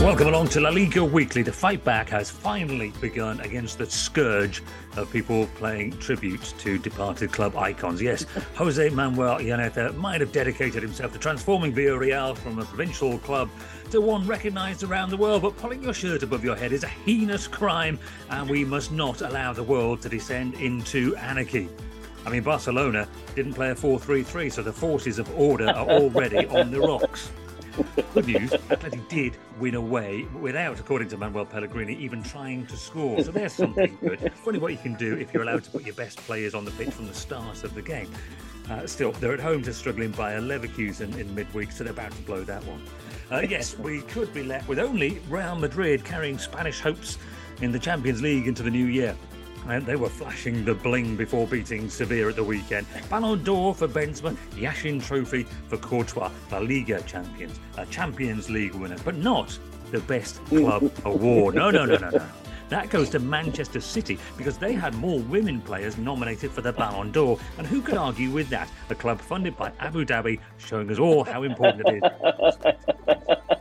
Welcome along to La Liga Weekly. The fight back has finally begun against the scourge of people paying tribute to departed club icons. Yes, Jose Manuel Yaneta might have dedicated himself to transforming Villarreal from a provincial club to one recognised around the world, but pulling your shirt above your head is a heinous crime, and we must not allow the world to descend into anarchy. I mean, Barcelona didn't play a 4-3-3, so the forces of order are already on the rocks. Good news, Atleti did win away without, according to Manuel Pellegrini, even trying to score. So there's something good. Funny what you can do if you're allowed to put your best players on the pitch from the start of the game. Still, they're at home to struggling Bayer Leverkusen in midweek, so they're about to blow that one. Yes, we could be left with only Real Madrid carrying Spanish hopes in the Champions League into the new year. And they were flashing the bling before beating Sevilla at the weekend. Ballon d'Or for Benzema, Yashin Trophy for Courtois, La Liga champions, a Champions League winner, but not the Best Club Award. No. That goes to Manchester City because they had more women players nominated for the Ballon d'Or. And who could argue with that? A club funded by Abu Dhabi, showing us all how important it is.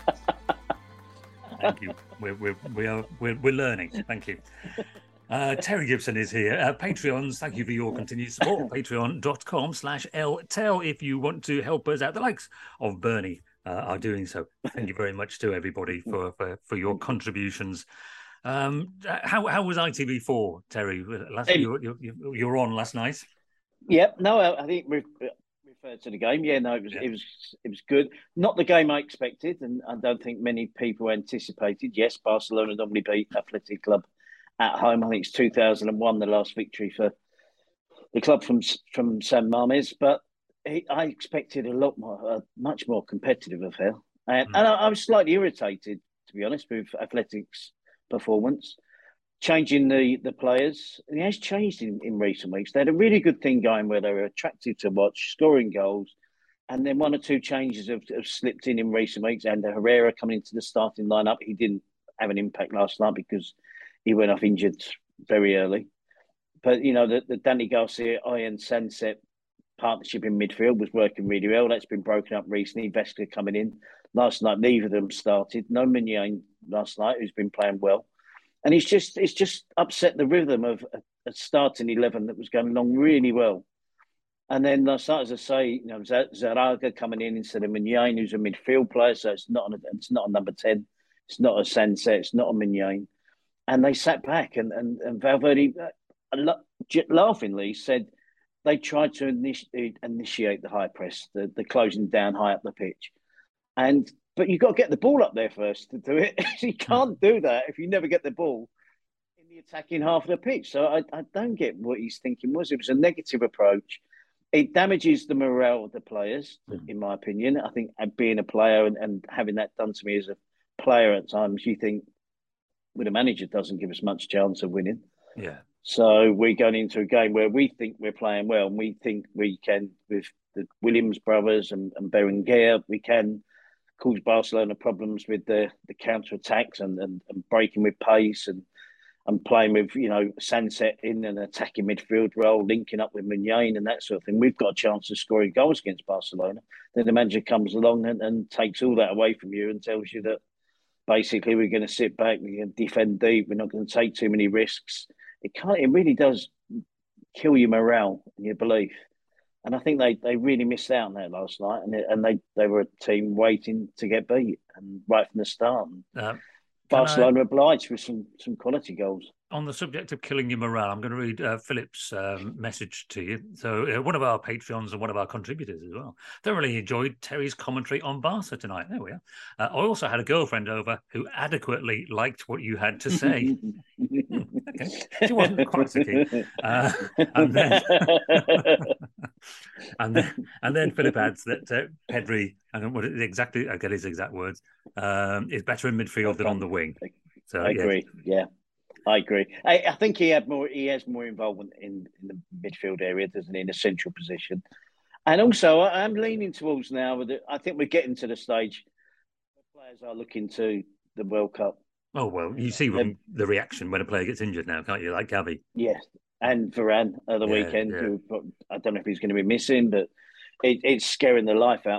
Thank you. We're learning. Thank you. Terry Gibson is here. Patreons, thank you for your continued support. Patreon.com/LTEL if you want to help us out. The likes of Bernie are doing so. Thank you very much to everybody for your contributions. How was ITV4, Terry? You were on last night. Yep. No, I think we referred to the game. Yeah, no, it was good. Not the game I expected, and I don't think many people anticipated. Yes, Barcelona normally beat Athletic Club at home. I think it's 2001, the last victory for the club from San Mamés. But I expected a much more competitive affair. And I was slightly irritated, to be honest, with Athletic's performance. Changing the players, it has changed in recent weeks. They had a really good thing going where they were attractive to watch, scoring goals. And then one or two changes have slipped in recent weeks. And Herrera coming into the starting lineup, he didn't have an impact last night because he went off injured very early. But, you know, the Danny Garcia, Ian Sunset partnership in midfield was working really well. That's been broken up recently. Vesca coming in. Last night, neither of them started. No Meunier last night, who's been playing well. And it's just upset the rhythm of a starting 11 that was going along really well. And then last night, as I say, you know, Zaraga coming in instead of Meunier, who's a midfield player. So it's not a number 10. It's not a Sunset. It's not a Meunier. And they sat back, and Valverde laughingly said they tried to initiate the high press, the closing down high up the pitch. But you've got to get the ball up there first to do it. You can't do that if you never get the ball in the attacking half of the pitch. So I don't get what he's thinking was. It was a negative approach. It damages the morale of the players, in my opinion. I think being a player and having that done to me as a player at times, you think, with a manager doesn't give us much chance of winning. Yeah. So we're going into a game where we think we're playing well, and we think we can, with the Williams brothers and Berenguer, we can cause Barcelona problems with the counter-attacks and breaking with pace and playing with, you know, Sunset in an attacking midfield role, linking up with Meunier and that sort of thing. We've got a chance of scoring goals against Barcelona. Then the manager comes along and takes all that away from you and tells you that basically we're going to sit back, we're going to defend deep, we're not going to take too many risks. It really does kill your morale and your belief. And I think they really missed out on that last night, and they were a team waiting to get beat, and right from the start. Barcelona obliged with some quality goals. On the subject of killing your morale, I'm going to read Philip's message to you. So one of our Patreons and one of our contributors as well. Thoroughly enjoyed Terry's commentary on Barca tonight. There we are. I also had a girlfriend over who adequately liked what you had to say. Okay. She wasn't quite so keen. And then Philip adds that Pedri, I don't know what exactly, I get his exact words, is better in midfield than on the wing. So I agree. Yeah. I agree. I think he has more involvement in the midfield area, doesn't he, in a central position. And also, I'm leaning towards now that I think we're getting to the stage where players are looking to the World Cup. Oh, well, you see the reaction when a player gets injured now, can't you? Like Gavi. Yes, and Varane at the weekend. Who, I don't know if he's going to be missing, but it's scaring the life out of them.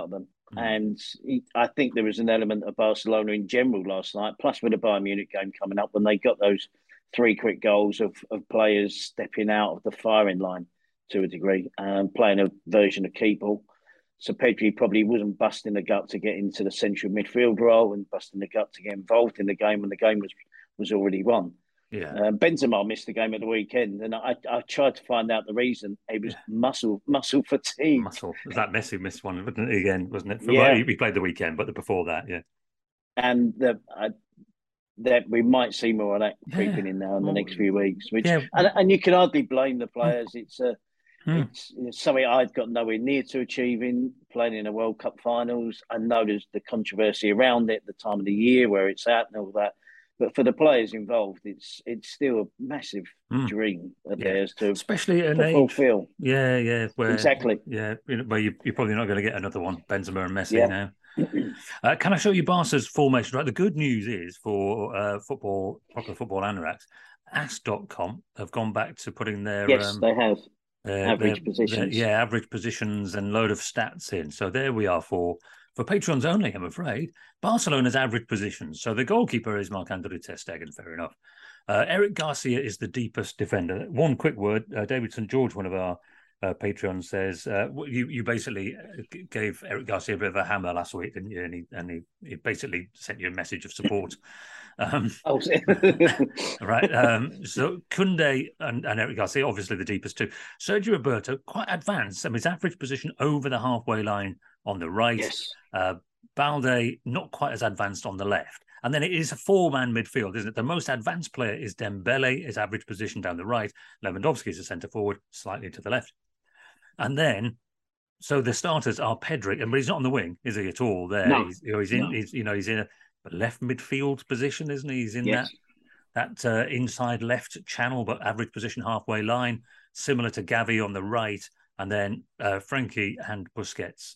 And I think there was an element of Barcelona in general last night, plus with the Bayern Munich game coming up, when they got those 3 quick goals of players stepping out of the firing line to a degree, playing a version of keep ball. So Pedri probably wasn't busting the gut to get into the central midfield role and busting the gut to get involved in the game when the game was already won. Yeah. Benzema missed the game at the weekend, and I tried to find out the reason. It was muscle fatigue. Muscle. Was that Messi missed one, wasn't it, again, wasn't it? Yeah. Well, he played the weekend, but before that, yeah. And that we might see more of that creeping in now in the next few weeks. Which and you can hardly blame the players. It's something I'd got nowhere near to achieving, playing in a World Cup finals. I know there's the controversy around it, the time of the year where it's at and all that. But for the players involved, it's still a massive dream of theirs to, especially at an age, fulfill. Yeah, where, exactly. Yeah, where you're probably not going to get another one, Benzema and Messi now. Can I show you Barca's formation? Right, the good news is for popular football anoraks, Ask.com have gone back to putting their they have average positions. Average positions and load of stats in. So there we are for patrons only, I'm afraid. Barcelona's average positions. So the goalkeeper is Marc-Andre ter Stegen, fair enough. Eric Garcia is the deepest defender. One quick word, David St. George, one of our Patreon, says you basically gave Eric Garcia a bit of a hammer last week, didn't you? And he basically sent you a message of support. Right. So Koundé and Eric Garcia, obviously the deepest two. Sergio Roberto, quite advanced. I mean, his average position over the halfway line on the right. Yes. Balde, not quite as advanced on the left. And then it is a 4-man midfield, isn't it? The most advanced player is Dembele, his average position down the right. Lewandowski is a centre forward, slightly to the left. And then, so the starters are Pedri, but he's not on the wing, is he at all? There, no. He's in a left midfield position, isn't he? He's in that inside left channel, but average position halfway line, similar to Gavi on the right, and then Frenkie and Busquets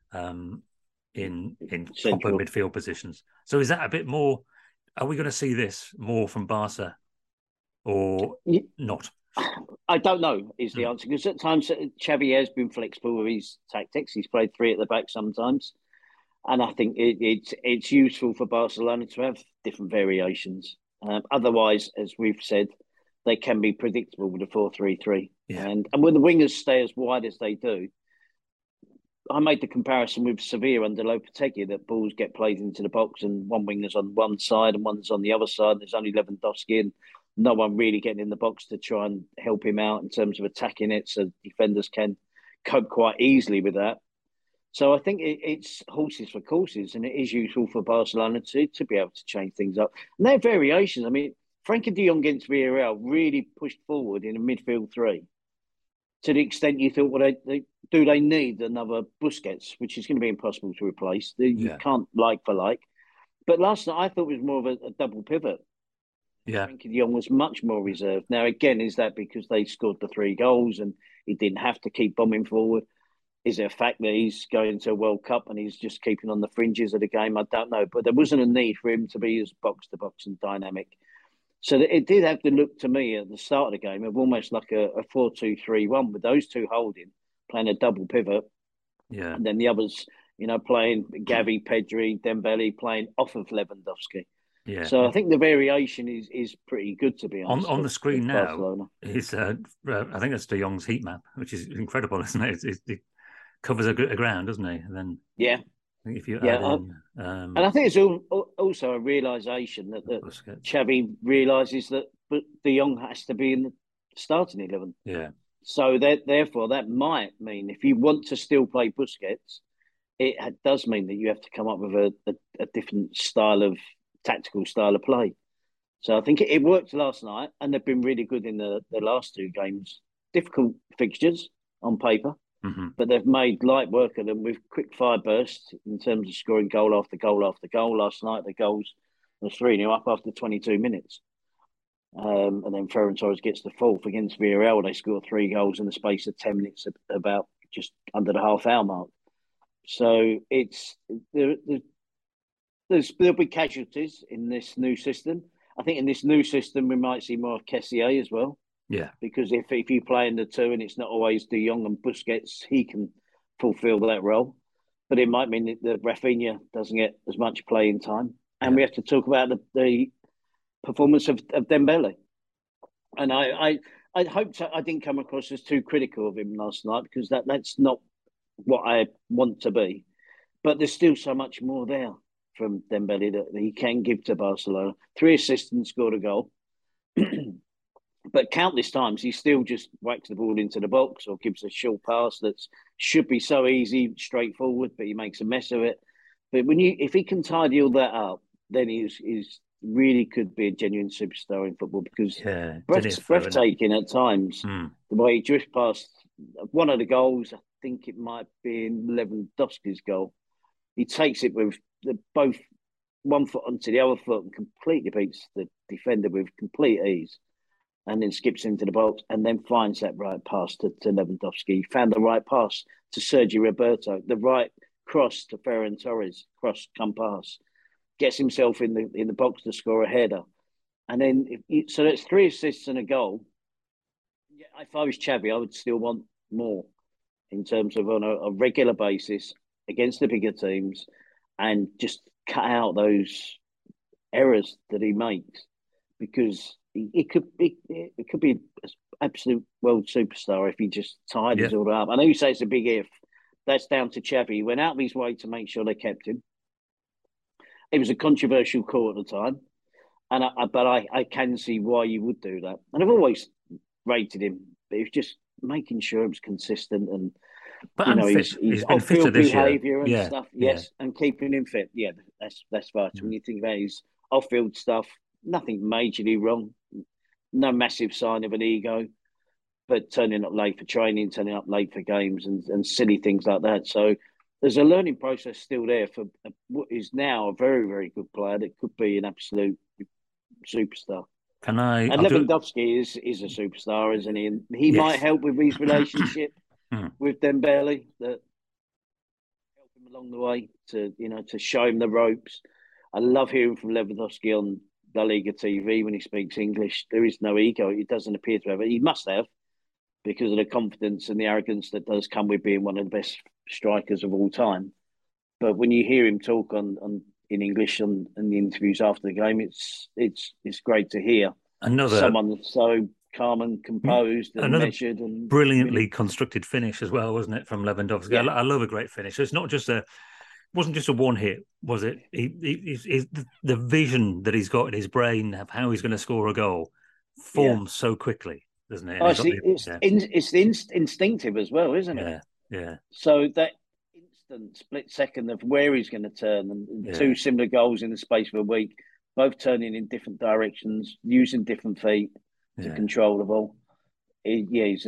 in proper midfield positions. So is that a bit more? Are we going to see this more from Barca, or not? I don't know is the answer, because at times Xavi has been flexible with his tactics. He's played 3 at the back sometimes, and I think it's useful for Barcelona to have different variations. Otherwise, as we've said, they can be predictable with a 4-3-3. And when the wingers stay as wide as they do, I made the comparison with Sevilla under Lopetegui, that balls get played into the box and one winger's on one side and one's on the other side. There's only Lewandowski and no one really getting in the box to try and help him out in terms of attacking it, so defenders can cope quite easily with that. So I think it's horses for courses, and it is useful for Barcelona to be able to change things up. And their variations, I mean, Frenkie de Jong against Villarreal really pushed forward in a midfield 3 to the extent you thought, well, they need another Busquets, which is going to be impossible to replace. You can't like for like. But last night I thought it was more of a double pivot. Yeah, Frenkie de Jong was much more reserved. Now, again, is that because they scored the 3 goals and he didn't have to keep bombing forward? Is it a fact that he's going to a World Cup and he's just keeping on the fringes of the game? I don't know. But there wasn't a need for him to be as box-to-box and dynamic. So it did have to look to me at the start of the game of almost like a 4-2-3-1 with those two holding, playing a double pivot. Yeah. And then the others, playing Gavi, Pedri, Dembele, playing off of Lewandowski. Yeah. So I think the variation is pretty good, to be honest. On the screen now is I think that's De Jong's heat map, which is incredible, isn't it? It covers a ground, doesn't it? And then if you add in, and I think it's also a realisation that Xavi realises that De Jong has to be in the starting 11. Yeah. So therefore, that might mean if you want to still play Busquets, it does mean that you have to come up with a different tactical style of play. So I think it worked last night, and they've been really good in the last 2 games. Difficult fixtures on paper, but they've made light work of them with quick fire bursts in terms of scoring goal after goal after goal. Last night, the goals were 3-0 up after 22 minutes. And then Ferran Torres gets the 4th against Villarreal. They score 3 goals in the space of 10 minutes, about just under the half-hour mark. So there'll be casualties in this new system. I think in this new system, we might see more of Kessié as well. Yeah. Because if you play in the 2 and it's not always De Jong and Busquets, he can fulfil that role. but it might mean that Rafinha doesn't get as much playing time. And Yeah. we have to talk about the performance of Dembele. And I hope I didn't come across as too critical of him last night, because that's not what I want to be. But there's still so much more there from Dembele that he can give to Barcelona. 3 assists and scored a goal. But countless times he still just whacks the ball into the box or gives a short pass that should be so easy, straightforward, but he makes a mess of it. But if he can tidy all that up, then he's really could be a genuine superstar in football, because breathtaking at times. The way he drifts past one of the goals, I think it might be in Lewandowski's goal. He takes it with both one foot onto the other foot and completely beats the defender with complete ease, and then skips into the box and then finds that right pass to Lewandowski. He found the right pass to Sergio Roberto, the right cross to Ferran Torres, cross come pass, gets himself in the box to score a header. And then, so that's 3 assists and a goal. Yeah, if I was Xavi, I would still want more in terms of on a regular basis against the bigger teams, and just cut out those errors that he makes, because it could be an absolute world superstar if he just tidies all up. I know you say it's a big if. That's down to Xavi. He went out of his way to make sure they kept him. It was a controversial call at the time, and I can see why you would do that. And I've always rated him, but it was just making sure it was consistent, and he's off-field behaviour and stuff. Yes, and keeping him fit. Yeah, that's vital. When you think about his off-field stuff, nothing majorly wrong, no massive sign of an ego, but turning up late for training, turning up late for games, and silly things like that. So there's a learning process still there for what is now a very, very good player that could be an absolute superstar. And Lewandowski is a superstar, isn't he? And he might help with his relationship with Dembele, that help him along the way to show him the ropes. I love hearing from Lewandowski on La Liga TV when he speaks English. There is no ego. He doesn't appear to have it. He must have, because of the confidence and the arrogance that does come with being one of the best strikers of all time. But when you hear him talk in English in the interviews after the game, it's great to hear someone so calm and composed and measured and brilliantly constructed finish as well, wasn't it, from Lewandowski? Yeah. I love a great finish. It's not just wasn't just a one hit, was it? The vision that he's got in his brain of how he's going to score a goal forms so quickly, doesn't it? It's instinctive as well, isn't it? Yeah. So that instant split second of where he's going to turn, and 2 similar goals in the space of a week, both turning in different directions, using different feet to control the ball. And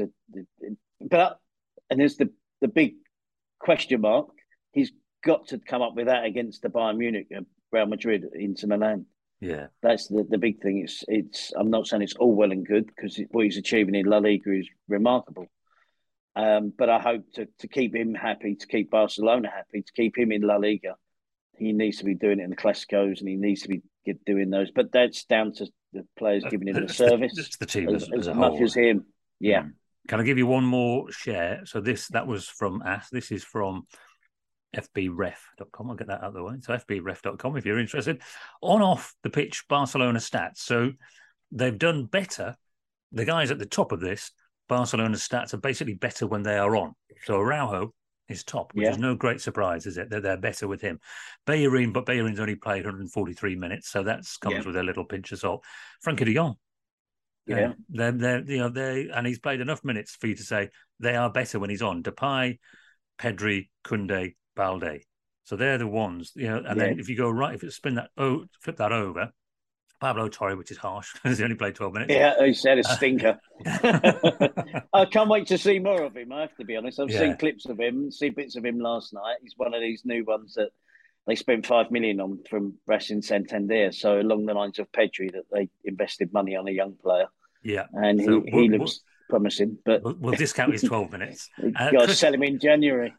there's the big question mark. He's got to come up with that against the Bayern Munich, Real Madrid, Inter Milan. Yeah, that's the big thing. It's I'm not saying it's all well and good, because what he's achieving in La Liga is remarkable. But I hope to keep him happy, to keep Barcelona happy, to keep him in La Liga. He needs to be doing it in the Clásicos, and he needs to be doing those. But that's down to the players giving him the service. It's the team as a much whole. As him. Yeah. Can I give you one more share? So that was from us. This is from fbref.com. I'll get that out of the way. So fbref.com if you're interested. On off the pitch Barcelona stats. So they've done better. The guys at the top of this, Barcelona's stats are basically better when they are on. So Araujo is top, which is no great surprise, is it? They're better with him. Bellerin's only played 143 minutes, so that comes with a little pinch of salt. Frenkie de Jong. They're and he's played enough minutes for you to say they are better when he's on. Depay, Pedri, Koundé, Balde. So they're the ones, and then if you go right, flip that over, Pablo Torre, which is harsh because he only played 12 minutes. Yeah, he said a stinker. I can't wait to see more of him, I have to be honest. I've seen clips of him, seen bits of him last night. He's one of these new ones that they spent 5 million on from Racing Santander. So along the lines of Pedri, that they invested money on a young player. Yeah. And so he looks promising, but we'll discount his 12 minutes. Got to sell him in January.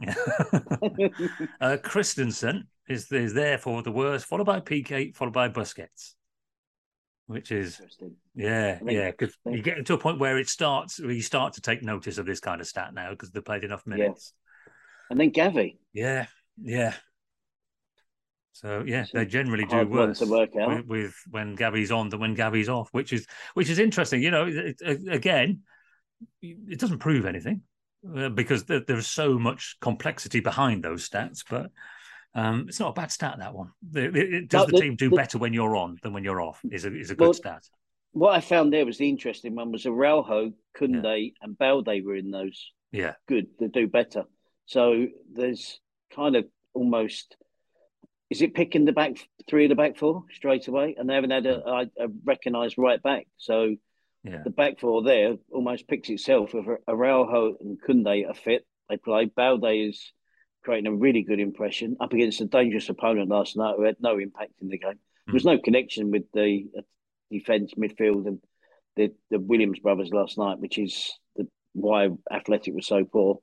Christensen is there for the worst, followed by Piqué, followed by Busquets. Which is, because you get to a point where you start to take notice of this kind of stat now because they played enough minutes. And then Gavi. Yeah. Yeah. So yeah, It's they a generally do hard one to worse work out. with when Gabby's on than when Gabby's off, which is interesting. You know, again, it doesn't prove anything because there's so much complexity behind those stats. But it's not a bad stat, that one. Does No, the team do better when you're on than when you're off? Is a good well, stat. what I found there was the interesting one was Araujo, Yeah, Kunde, and Balde were in those. yeah, Good, they do better. So there's kind of almost, is it picking the back three of the back four straight away? And they haven't had a recognised right back. So yeah. the back four there almost picks itself. If Araujo and Kunde are fit, they play. Balde is creating a really good impression up against a dangerous opponent last night who had no impact in the game. There was no connection with the defence, midfield, and the Williams brothers last night, which is why Athletic was so poor.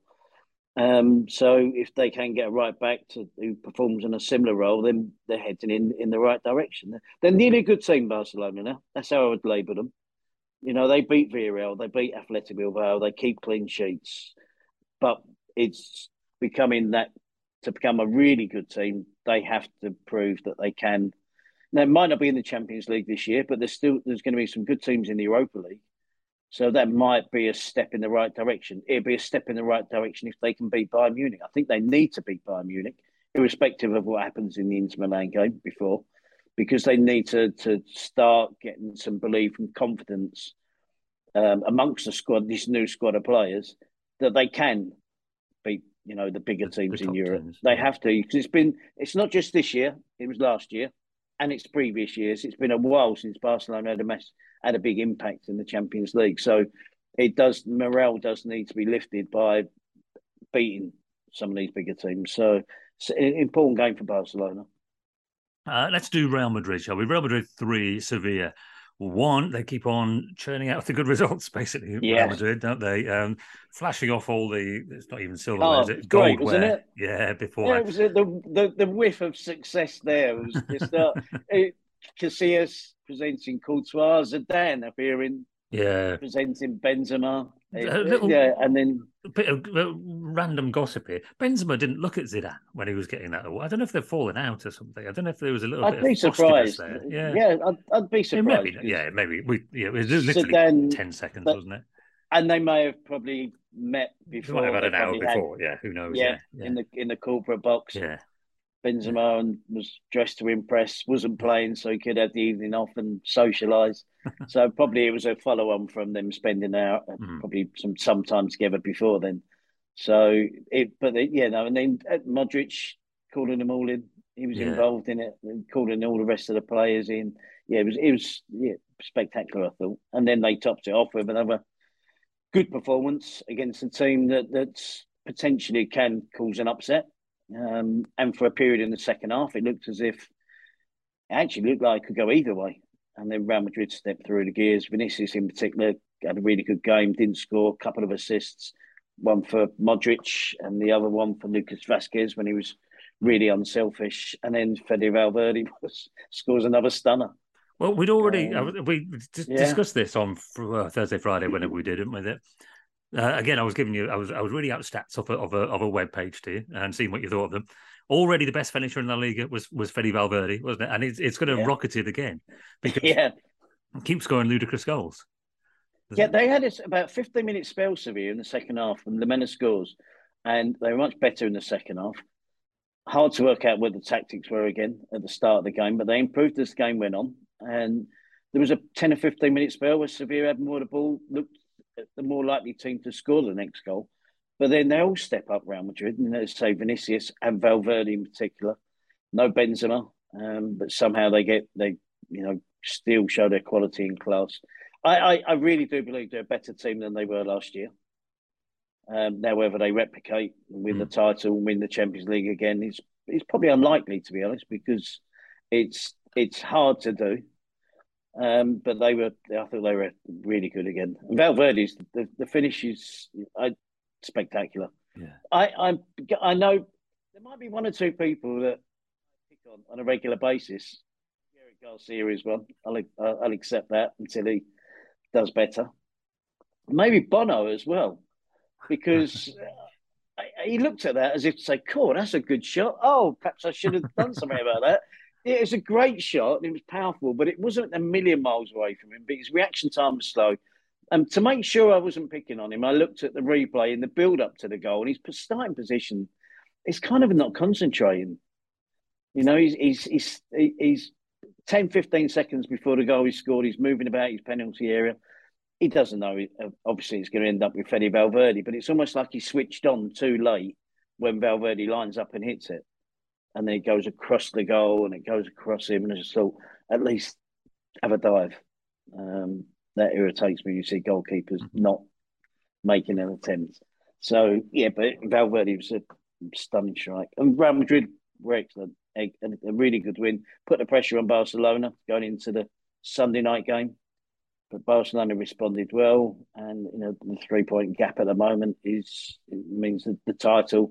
So if they can get a right back who performs in a similar role, then they're heading in the right direction. They're nearly a good team, Barcelona now. That's how I would label them. You know, they beat Villarreal, they beat Athletic Bilbao, they keep clean sheets, but it's becoming that to become a really good team, they have to prove that they can. Now, it might not be in the Champions League this year, but there's going to be some good teams in the Europa League. So that might be a step in the right direction. It'd be a step in the right direction if they can beat Bayern Munich. I think they need to beat Bayern Munich, irrespective of what happens in the Inter Milan game before, because they need to start getting some belief and confidence amongst the squad, this new squad of players, that they can beat, you know, the bigger teams in Europe. Teams, they have to, because it's not just this year, it was last year and it's previous years. It's been a while since Barcelona had a big impact in the Champions League. So morale does need to be lifted by beating some of these bigger teams. So it's an important game for Barcelona. Let's do Real Madrid, shall we? Real Madrid 3, Sevilla 1. They keep on churning out the good results, basically, Real Madrid, don't they? Flashing off all it's not even silverware, is it? Great, wasn't it? Yeah, before. Yeah, it was the whiff of success there. It was just Casillas presenting Courtois, Zidane appearing, presenting Benzema. And then a bit of random gossip here. Benzema didn't look at Zidane when he was getting that award. I don't know if they've fallen out or something. I don't know if there was a little bit of surprised there. Yeah, I'd be surprised. Maybe it was literally Zidane, 10 seconds, wasn't it? And they may have probably met before. Might have had an hour before. Who knows? Yeah, in the corporate box. Yeah. Benzema was dressed to impress, wasn't playing, so he could have the evening off and socialise. So probably it was a follow-on from them spending out probably some time together before then. So and then Modric calling them all in. He was involved in it, and calling all the rest of the players in. Yeah, it was spectacular, I thought. And then they topped it off with another good performance against a team that's potentially can cause an upset. And for a period in the second half, it looked as if it actually looked like it could go either way. And then Real Madrid stepped through the gears. Vinicius, in particular, had a really good game, didn't score, a couple of assists, one for Modric and the other one for Lucas Vazquez when he was really unselfish. And then Fede Valverde scores another stunner. Well, we'd already discussed this on Thursday, Friday, whenever we did it with it. Again, I was reading out stats of a web page to you and seeing what you thought of them. Already the best finisher in La Liga was Fede Valverde, wasn't it? And it's going to rocket it again because it keeps scoring ludicrous goals. They had about 15-minute spell, Sevilla, in the second half, and Lamela scores, and they were much better in the second half. Hard to work out what the tactics were again at the start of the game, but they improved as the game went on. And there was a 10 or 15-minute spell where Sevilla had more of the ball, looked the more likely team to score the next goal. But then they all step up Real Madrid, and let's say Vinicius and Valverde in particular. No Benzema, but somehow they still show their quality and class. I really do believe they're a better team than they were last year. Now, whether they replicate and win the title and win the Champions League again is probably unlikely, to be honest, because it's hard to do. But I thought they were really good again. And Valverde's the finish is spectacular. Yeah, I know there might be one or two people that I pick on a regular basis. Eric Garcia is one. I'll accept that until he does better. Maybe Bono as well, because he looked at that as if to say, "Cool, that's a good shot. Oh, perhaps I should have done something about that." It was a great shot. It was powerful, but it wasn't a million miles away from him. But his reaction time was slow. And to make sure I wasn't picking on him, I looked at the replay in the build up to the goal, and his starting position is kind of not concentrating. You know, he's 10, 15 seconds before the goal is scored. He's moving about his penalty area. He doesn't know. Obviously, it's going to end up with Fede Valverde, but it's almost like he switched on too late when Valverde lines up and hits it. And then it goes across the goal and it goes across him. And I just thought, at least have a dive. That irritates me. You see goalkeepers not making an attempt. So, yeah, but Valverde was a stunning strike. And Real Madrid were excellent. A really good win. Put the pressure on Barcelona going into the Sunday night game. But Barcelona responded well. And, you know, the 3-point gap at the moment means that the title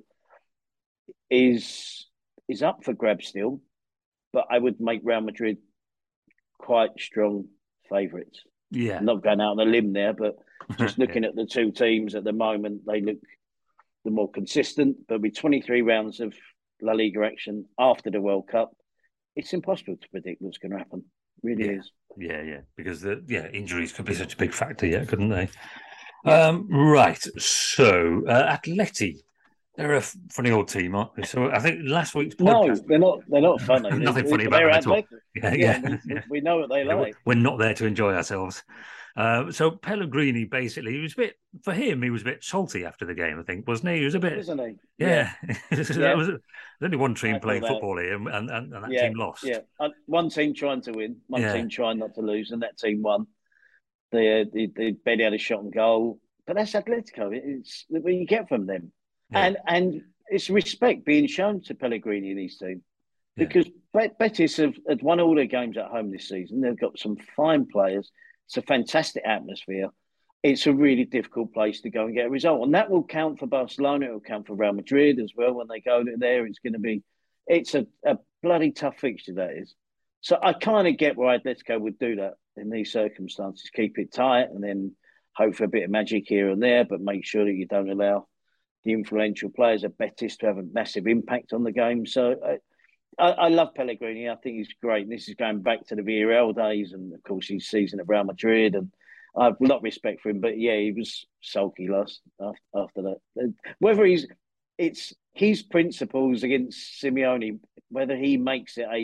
is up for grabs still. But I would make Real Madrid quite strong favourites. Yeah. I'm not going out on a limb there, but just looking at the two teams at the moment, they look the more consistent. But with 23 rounds of La Liga action after the World Cup, it's impossible to predict what's going to happen. It really is. Yeah. Because injuries could be such a big factor, couldn't they? Yeah. Right. So, Atleti. They're a funny old team, aren't they? So I think last week's podcast... No, they're not funny. Nothing funny about them at all. Yeah. We know what they like. We're not there to enjoy ourselves. So Pellegrini, basically, he was a bit salty after the game, I think, wasn't he? He was a bit... Wasn't he? Yeah. There's only one team playing football here, and that team lost. Yeah, one team trying to win, one team trying not to lose, and that team won. They barely had a shot on goal. But that's Atletico. It's what you get from them. Yeah. And it's respect being shown to Pellegrini in these teams because Betis have won all their games at home this season. They've got some fine players. It's a fantastic atmosphere. It's a really difficult place to go and get a result. And that will count for Barcelona. It will count for Real Madrid as well when they go there. It's a bloody tough fixture, that is. So I kind of get why Atletico would do that in these circumstances. Keep it tight and then hope for a bit of magic here and there, but make sure that you don't allow the influential players at Betis to have a massive impact on the game. So I love Pellegrini. I think he's great. And this is going back to the Villarreal days and, of course, his season at Real Madrid. And I have a lot of respect for him. But, yeah, he was sulky last after that. Whether it's his principles against Simeone, whether he makes it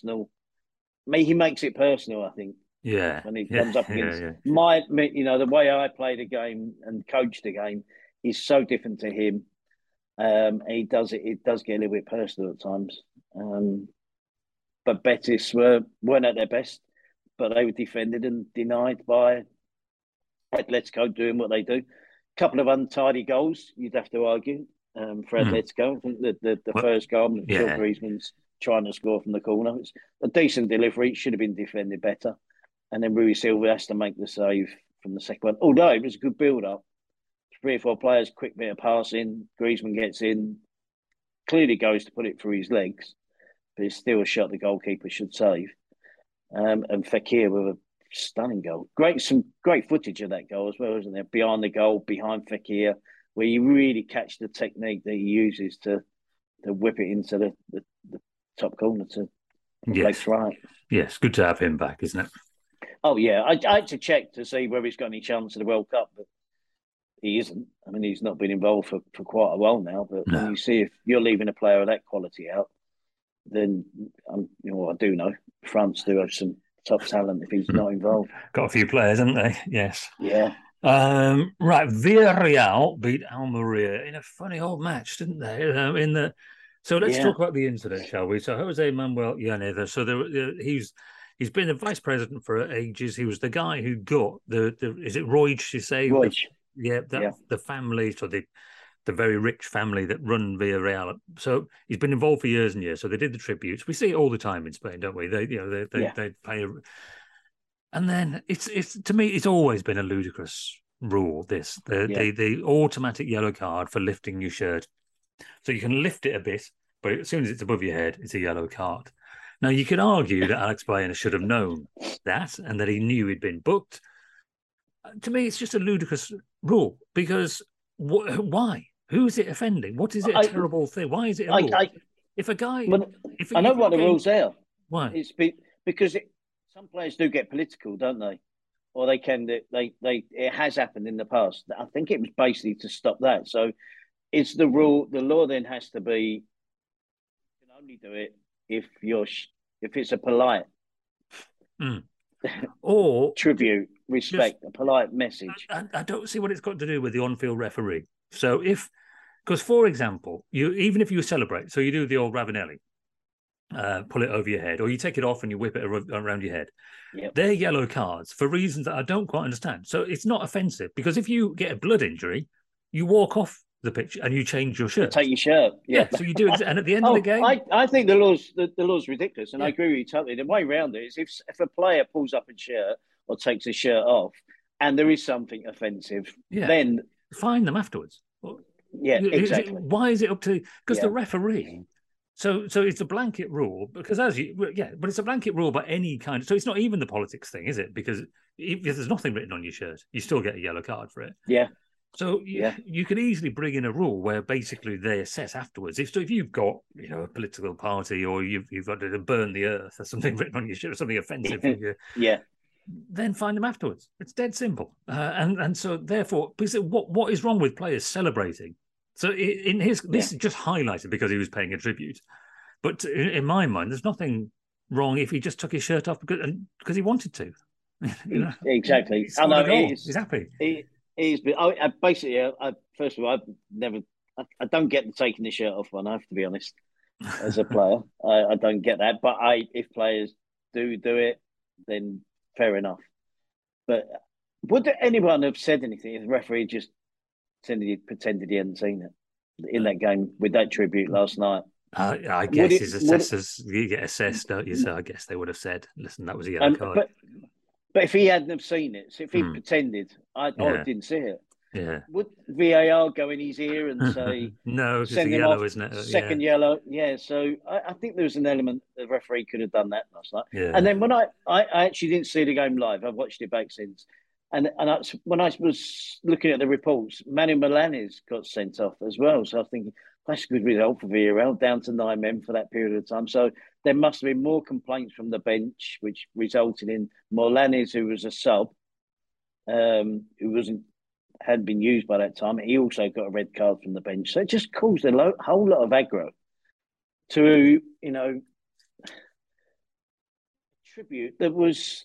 he makes it personal, I think. Yeah. When he comes up against the way I play the game and coach the game, is so different to him. It does get a little bit personal at times. But Betis weren't at their best, but they were defended and denied by Atletico doing what they do. A couple of untidy goals, you'd have to argue, for Atletico. I think the first goal, I'm sure Griezmann's trying to score from the corner. It's a decent delivery. It should have been defended better. And then Rui Silva has to make the save from the second one. Although it was a good build-up. 3 or 4 players, quick bit of passing. Griezmann gets in, clearly goes to put it through his legs, but it's still a shot the goalkeeper should save. And Fekir with a stunning goal. Some great footage of that goal as well, isn't there? Behind the goal, behind Fekir, where you really catch the technique that he uses to whip it into the top corner to legs right. Yes, good to have him back, isn't it? Oh, yeah. I had to check to see whether he's got any chance of the World Cup, but he isn't. I mean, he's not been involved for quite a while now. But when you see if you're leaving a player of that quality out, then I do know France do have some top talent if he's not involved. Got a few players, haven't they? Yes. Yeah. Right. Villarreal beat Almeria in a funny old match, didn't they? So let's talk about the incident, shall we? So Jose Manuel Llaneza. So he's been a vice president for ages. He was the guy who got is it Roig, you say? Roig. The family, so the very rich family that run Villarreal. So he's been involved for years and years. So they did the tributes. We see it all the time in Spain, don't we? They pay. And then it's to me, it's always been a ludicrous rule. The automatic yellow card for lifting your shirt. So you can lift it a bit, but as soon as it's above your head, it's a yellow card. Now you could argue that Alex Baena should have known that and that he knew he'd been booked. To me, it's just a ludicrous rule because why? Who is it offending? What is it a terrible thing? Why is it a rule? If a guy, I know what the rules are. Why? It's because some players do get political, don't they? Or they can. It has happened in the past. I think it was basically to stop that. So it's the rule. The law then has to be. You can only do it if it's a polite or tribute, respect, a polite message. I don't see what it's got to do with the on-field referee. So because for example, even if you celebrate, so you do the old Ravanelli, pull it over your head, or you take it off and you whip it around your head. Yep. They're yellow cards for reasons that I don't quite understand. So it's not offensive because if you get a blood injury, you walk off the pitch and you change your shirt. You take your shirt. Yeah. So you do, and at the end of the game, I think the law's ridiculous, and I agree with you totally. The way around it is if a player pulls up a shirt or takes a shirt off, and there is something offensive, then fine them afterwards. Yeah, exactly. Why is it up to? Because the referee. So it's a blanket rule because but it's a blanket rule by any kind. So it's not even the politics thing, is it? Because if there's nothing written on your shirt, you still get a yellow card for it. Yeah. So you could easily bring in a rule where basically they assess afterwards. If you've got a political party or you've got to burn the earth or something written on your shirt or something offensive, then find them afterwards. It's dead simple. And so therefore, because what is wrong with players celebrating? So this is just highlighted because he was paying a tribute. But in my mind, there's nothing wrong if he just took his shirt off because he wanted to. Exactly. He's happy. First of all, I don't get the taking the shirt off one. I have to be honest. As a player, I don't get that. But if players do it, then fair enough. But would anyone have said anything if the referee just pretended he hadn't seen it in that game with that tribute last night? I guess his assessors, you get assessed, don't you? So I guess they would have said, listen, that was a yellow card. But if he hadn't have seen it, so if he pretended, I didn't see it. Yeah. Would VAR go in his ear and say, no, because it's yellow, isn't it? Second yellow. Yeah. So I think there was an element the referee could have done that last night. Yeah. And then when I actually didn't see the game live, I've watched it back since. When I was looking at the reports, Manu Milanese got sent off as well. So I was thinking, that's a good result for Villarreal, down to 9 men for that period of time. So there must have been more complaints from the bench, which resulted in Milanese, who was a sub, who hadn't been used by that time. He also got a red card from the bench. So it just caused a whole lot of aggro to, tribute that was...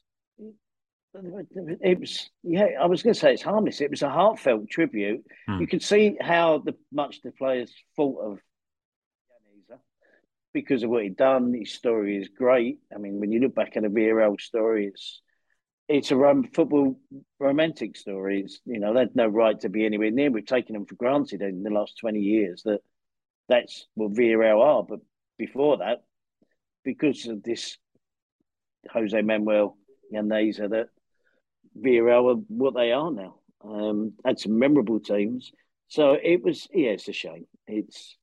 It was, I was going to say it's harmless. It was a heartfelt tribute. You could see how much the players thought of Llaniza because of what he'd done. His story is great. I mean, when you look back at a Villarreal story, it's a football romantic story. It's, they had no right to be anywhere near. We've taken them for granted in the last 20 years that's what Villarreal are. But before that, because of this Jose Manuel Llaniza, that Villarreal are what they are now. Had some memorable teams. So it was, it's a shame. It's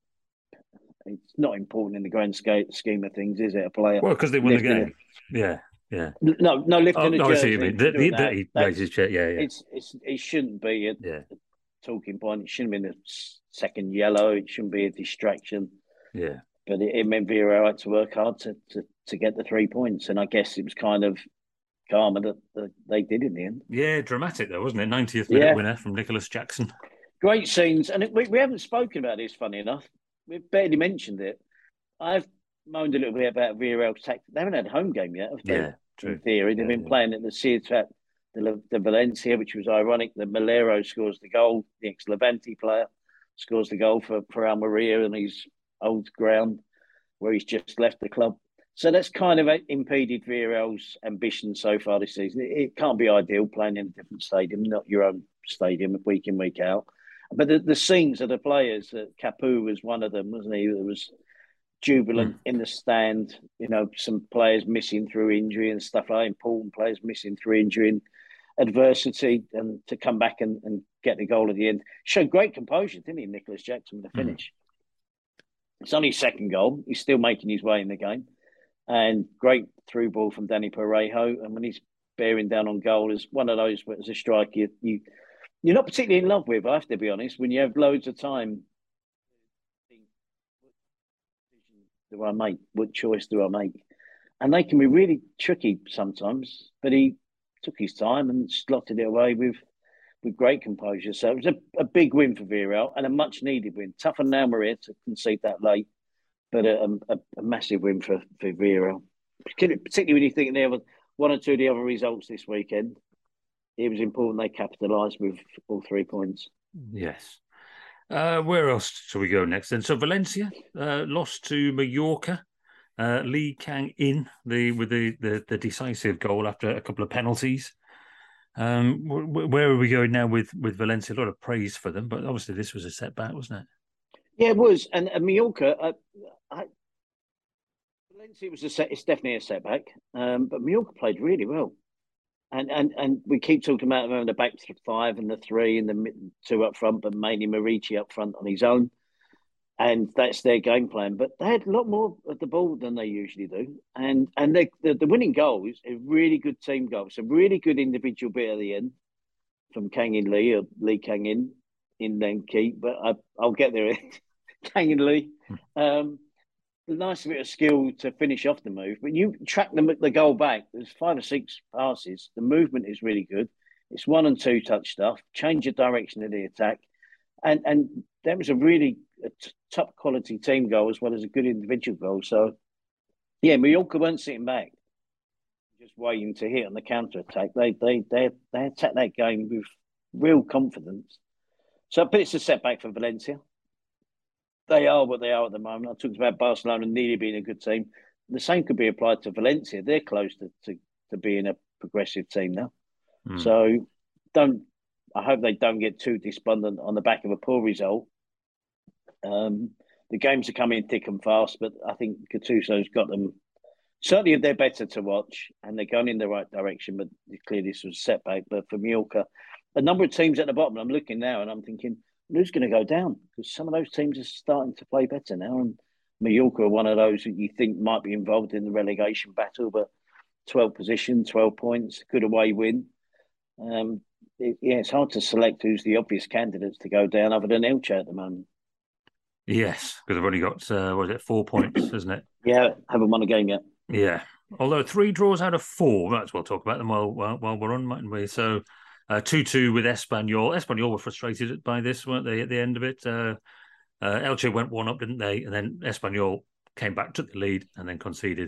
not important in the grand scheme of things, is it? A player. Well, because they won the game. Yeah. No, lifting a jersey. I see what you mean. He raised his chair. Yeah. It shouldn't be a talking point. It shouldn't be the second yellow. It shouldn't be a distraction. Yeah. But it meant Villarreal had to work hard to get the 3 points. And I guess it was kind of karma that they did in the end. Yeah, dramatic though, wasn't it? 90th minute winner from Nicholas Jackson. Great scenes. And we haven't spoken about this, funny enough. We've barely mentioned it. I've moaned a little bit about Villarreal's tactics. They haven't had a home game yet, have they? Yeah, true. In theory. They've been playing at the Ciutat de Valencia, which was ironic. The Malero scores the goal. The ex-Levante player scores the goal for Almeria on his old ground where he's just left the club. So that's kind of impeded Villarreal's ambition so far this season. It can't be ideal playing in a different stadium, not your own stadium, week in, week out. But the scenes of the players, Capu was one of them, wasn't he? There was jubilant in the stand, some players missing through injury and stuff like that, important players missing through injury and adversity, and to come back and get the goal at the end. Showed great composure, didn't he, Nicholas Jackson, with the finish? It's only his second goal. He's still making his way in the game. And great through ball from Danny Parejo. And when he's bearing down on goal, is one of those as a striker you're not particularly in love with, I have to be honest. When you have loads of time do I make? What choice do I make? And they can be really tricky sometimes. But he took his time and slotted it away with great composure. So it was a big win for Villarreal and a much needed win. Tough on Almeria to concede that late, but a massive win for Villarreal. Particularly when you think there were one or two of the other results this weekend, it was important they capitalised with all 3 points. Yes. Where else shall we go next then? So Valencia lost to Mallorca. Lee Kang-in with the decisive goal after a couple of penalties. Where are we going now with Valencia? A lot of praise for them, but obviously this was a setback, wasn't it? Yeah, it was. And Mallorca, Valencia was it's definitely a setback. But Mallorca played really well. And we keep talking about them on the back five and the three and the two up front, but mainly Marici up front on his own. And that's their game plan. But they had a lot more of the ball than they usually do. And the winning goal is a really good team goal. It's a really good individual bit at the end from Kang-in Lee or Lee Kang-in in Lenki. But I'll get there. Kang-in Lee. A nice bit of skill to finish off the move. But you track the goal back, there's 5 or 6 passes. The movement is really good. It's 1 and 2 touch stuff. Change the direction of the attack. And that was a really top quality team goal as well as a good individual goal. So, yeah, Mallorca weren't sitting back, just waiting to hit on the counter attack. They attacked that game with real confidence. So, but it's a setback for Valencia. They are what they are at the moment. I talked about Barcelona nearly being a good team. The same could be applied to Valencia. They're close to being a progressive team now. So I hope they don't get too despondent on the back of a poor result. The games are coming thick and fast, but I think Gattuso's got them. Certainly, they're better to watch and they're going in the right direction. But clearly, this was a setback. But for Mallorca, a number of teams at the bottom. I'm looking now and I'm thinking, who's going to go down? Because some of those teams are starting to play better now. And Mallorca are one of those that you think might be involved in the relegation battle, but 12 position, 12 points, good away win. It's hard to select who's the obvious candidates to go down other than Elche at the moment. Yes, because they've only got, 4 points, isn't it? Yeah, haven't won a game yet. Yeah. Although 3 draws out of 4, might as well talk about them while we're on, mightn't we? So 2-2 with Espanyol. Espanyol were frustrated by this, weren't they, at the end of it? Elche went 1 up, didn't they? And then Espanyol came back, took the lead, and then conceded.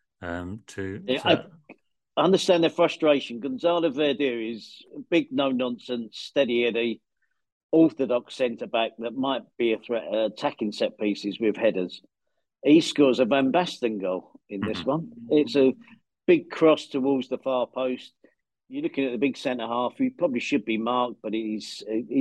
I understand their frustration. Gonzalo Verdier is a big no-nonsense, steady-Eddie, orthodox centre-back that might be a threat attacking set pieces with headers. He scores a Van Basten goal in this one. It's a big cross towards the far post. You're looking at the big centre half. He probably should be marked, but it's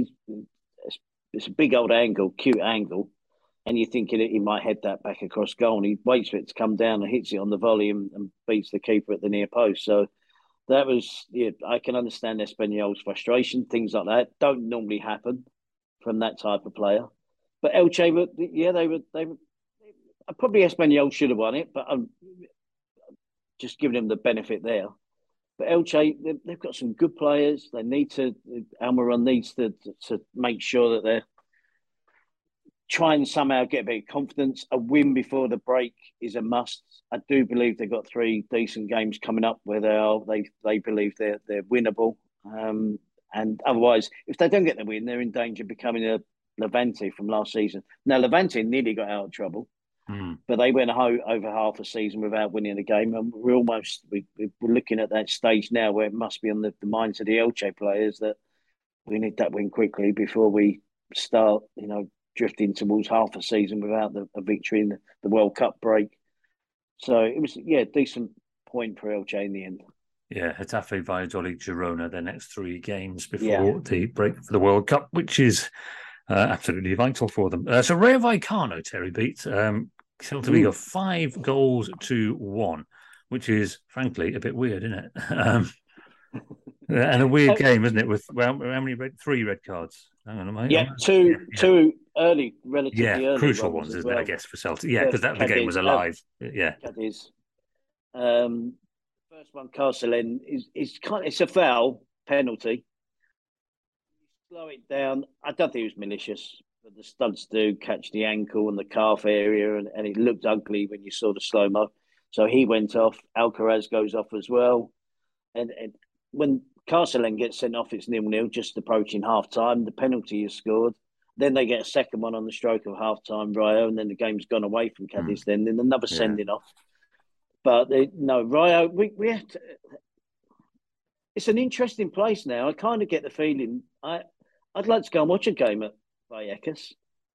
a big old angle, cute angle. And you're thinking he might head that back across goal. And he waits for it to come down and hits it on the volley and beats the keeper at the near post. So that was, I can understand Espanyol's frustration. Things like that don't normally happen from that type of player. But Elche, they were probably Espanyol should have won it, but I'm just giving them the benefit there. But Elche, they've got some good players. Almiron needs to make sure that they're trying to somehow get a bit of confidence. A win before the break is a must. I do believe they've got 3 decent games coming up where they believe they're winnable. And otherwise, if they don't get the win, they're in danger of becoming a Levante from last season. Now, Levante nearly got out of trouble. But they went over half a season without winning a game, and we're looking at that stage now where it must be on the minds of the Elche players that we need that win quickly before we start, drifting towards half a season without a victory in the World Cup break. So it was, decent point for Elche in the end. Yeah, Getafe, Valladolid, Girona, their next 3 games before the break for the World Cup, which is absolutely vital for them. So Rayo Vallecano, Terry, beat Celta Vigo 5-1, which is frankly a bit weird, isn't it? And a weird game, isn't it? With how many 3 red cards? Hang on, mate. Yeah, two early, relatively early, crucial ones, isn't it? I guess for Celta. Yeah, because the game was alive. Cadiz. First one, Carcelén it's a foul penalty. Slow it down. I don't think it was malicious. but the studs do catch the ankle and the calf area, and it looked ugly when you saw the slow mo. So he went off. Alcaraz goes off as well, and when Castellan gets sent off, it's 0-0, just approaching half time. The penalty is scored. Then they get a second one on the stroke of half time, Rayo, and then the game's gone away from Cadiz. Then another sending off. But no, Rayo, we have to. It's an interesting place now. I kind of get the feeling I'd like to go and watch a game at Vallecas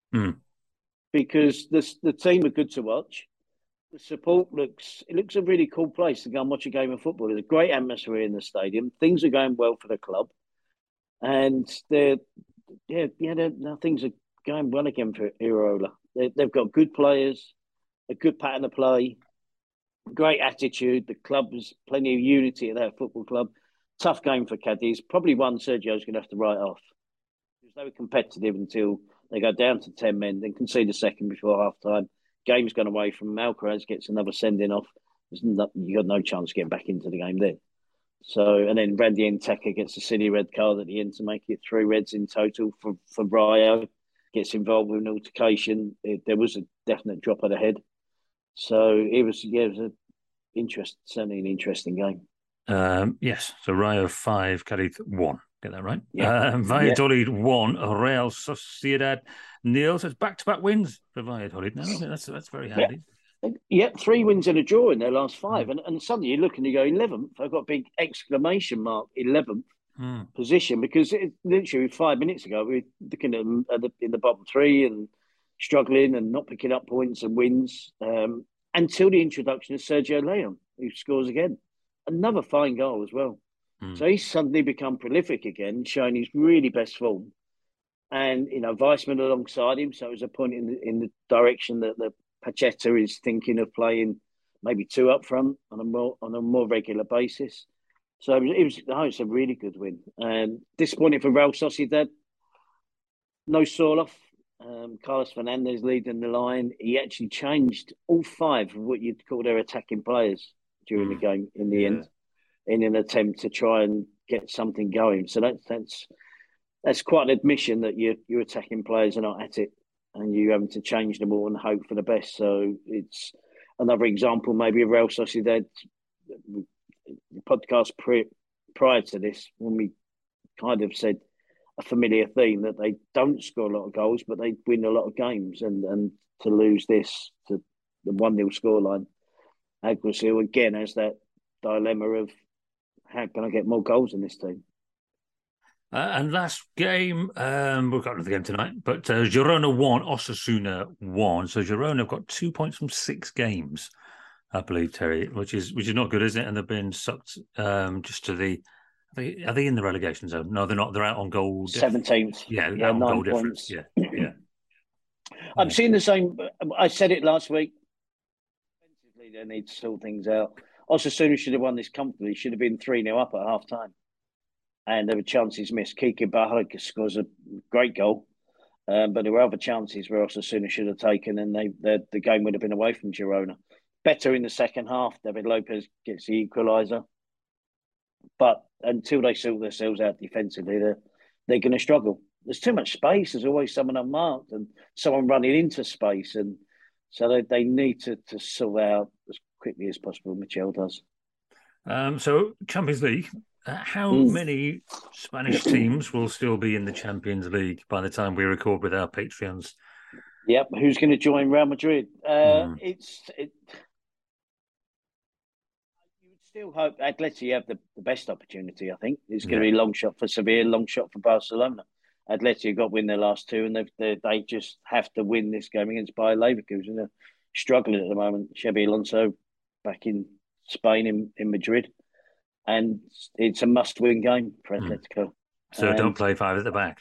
because the team are good to watch. The support looks a really cool place to go and watch a game of football. There's a great atmosphere in the stadium. Things are going well for the club, and things are going well again for Iraola. They've got good players, a good pattern of play, great attitude. The club has plenty of unity at that football club. Tough game for Cadiz. Probably one Sergio's going to have to write off because they were competitive until they go down to 10 men, then concede a second before half time. Game's gone away from Alcaraz, gets another sending off. You got no chance of getting back into the game then. So, and then Randy Nteka gets a silly red card at the end to make it 3 reds in total for Rayo. Gets involved with an altercation. There was a definite drop of the head. So it was certainly an interesting game. Yes, so Rayo 5, Cadiz 1. Get that right? Yeah. Valladolid 1, Real Sociedad 0. So it's back-to-back wins for Valladolid now. I mean, that's very handy. Yeah, 3 wins and a draw in their last 5. And suddenly you look and you go 11th. I've got a big exclamation mark, 11th position, because literally 5 minutes ago we were looking at them in the bottom 3 and struggling and not picking up points and wins until the introduction of Sergio Leon, who scores again. Another fine goal as well. So he's suddenly become prolific again, showing his really best form. And, Weissman alongside him. So it was a point in the direction that the Pacheta is thinking of playing maybe 2 up front on a more regular basis. So it's a really good win. And disappointing for Real Sociedad. No Sorloth. Carlos Fernandez leading the line. He actually changed all 5 of what you'd call their attacking players during the game in the end, in an attempt to try and get something going. So that's quite an admission that your attacking players are not at it, and you having to change them all and hope for the best. So it's another example, maybe of Real Sociedad. The podcast prior to this, when we kind of said a familiar theme that they don't score a lot of goals, but they win a lot of games, and to lose this to the 1-0 scoreline, Alguacil again has that dilemma of how can I get more goals in this team. And last game, we've got another game tonight, but Girona 1, Osasuna 1. So Girona have got 2 points from 6 games, I believe, Terry, which is not good, is it? And they've been sucked just to the. Are they in the relegation zone? No, they're not. They're out on goal. 17th. Yeah, out on goal difference. Yeah. I'm seeing the same. I said it last week. Defensively, they need to sort things out. Osasuna should have won this comfortably. Should have been 3-0 up at half time. And there were chances missed. Kike Barraga scores a great goal. But there were other chances where Osasuna should have taken, and the game would have been away from Girona. Better in the second half. David Lopez gets the equaliser. But until they sort themselves out defensively, they're going to struggle. There's too much space. There's always someone unmarked and someone running into space. And so they need to sort out as quickly as possible. Michel does. So Champions League. How many Spanish teams will still be in the Champions League by the time we record with our Patreons? Yep. Who's going to join Real Madrid? You would still hope Atleti have the best opportunity, I think. It's going to be a long shot for Sevilla, long shot for Barcelona. Atleti got win their last 2, and they just have to win this game against Bayer Leverkusen. They're struggling at the moment. Xabi Alonso back in Spain, in Madrid. And it's a must-win game for Atletico. So don't play 5 at the back.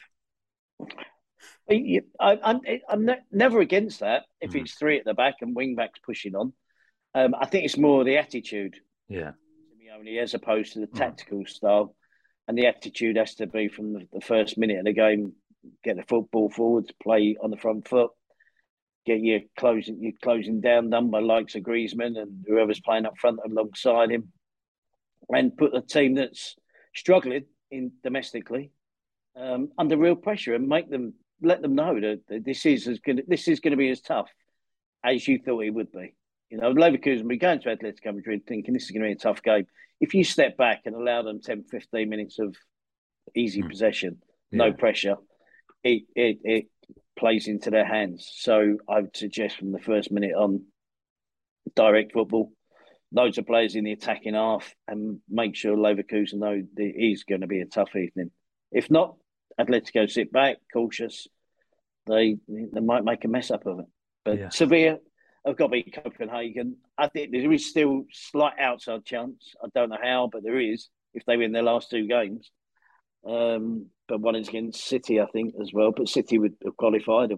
I'm never against that if it's 3 at the back and wing-backs pushing on. I think it's more the attitude. Yeah. Simeone, as opposed to the tactical style. And the attitude has to be from the first minute of the game, get the football forward, play on the front foot, get your closing down done by likes of Griezmann and whoever's playing up front alongside him. And put a team that's struggling domestically under real pressure and make them let them know that this is going to be as tough as you thought it would be. You know, Leverkusen, we go into Atletico Madrid thinking this is going to be a tough game. If you step back and allow them 10, 15 minutes of easy possession, no pressure, it plays into their hands. So I would suggest from the first minute on, direct football, loads of players in the attacking half, and make sure Leverkusen know that it is going to be a tough evening. If not, Atletico sit back, cautious. They might make a mess up of it. But Sevilla have got to beat Copenhagen. I think there is still slight outside chance. I don't know how, but there is if they win their last two games. But one is against City, I think, as well. But City would have qualified.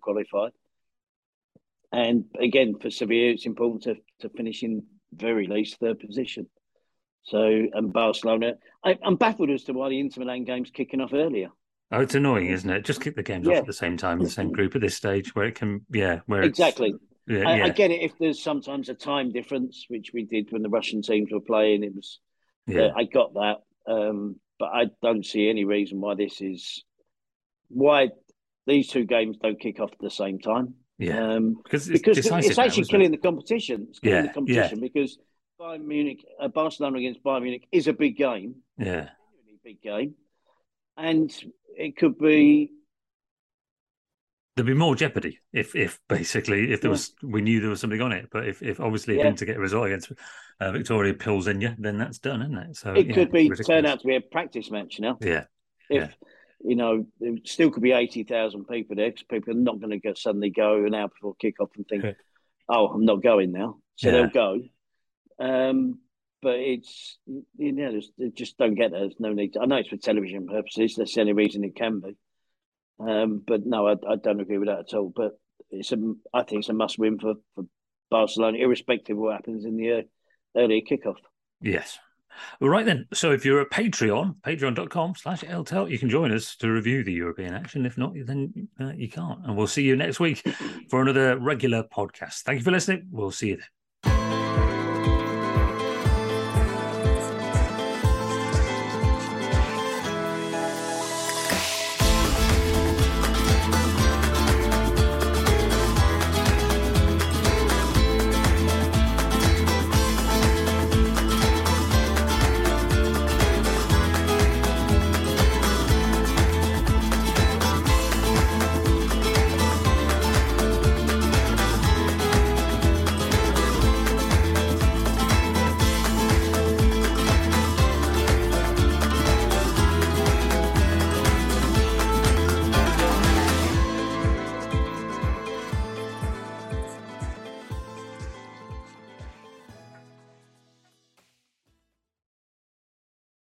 And again, for Sevilla, it's important to finish in very least third position. So, and Barcelona, I'm baffled as to why the Inter Milan game's kicking off earlier. Oh, it's annoying, isn't it? Just kick the games off at the same time, the same group at this stage, where it can, exactly. I get it if there's sometimes a time difference, which we did when the Russian teams were playing. It was, I got that, but I don't see any reason why why these two games don't kick off at the same time. Yeah, because it's actually killing the competition. It's killing the competition because Bayern Munich, Barcelona against Bayern Munich is a big game. Yeah, big game, and it could be. There'd be more jeopardy if there was, we knew there was something on it. But if obviously to get a result against Victoria Pilsen, then that's done, isn't it? So it could turn out to be a practice match now. Yeah, you know, there still could be 80,000 people there because people are not going to suddenly go an hour before kickoff and think, "Oh, I'm not going now." So they'll go. But it's they just don't get there. There's no need. I know it's for television purposes. That's the only reason it can be. But no, I don't agree with that at all. But I think it's a must-win for Barcelona, irrespective of what happens in the early kickoff. Yes. Well, right then. So if you're a patreon.com/LTEL, you can join us to review the European action. If not, then you can't. And we'll see you next week for another regular podcast. Thank you for listening. We'll see you then.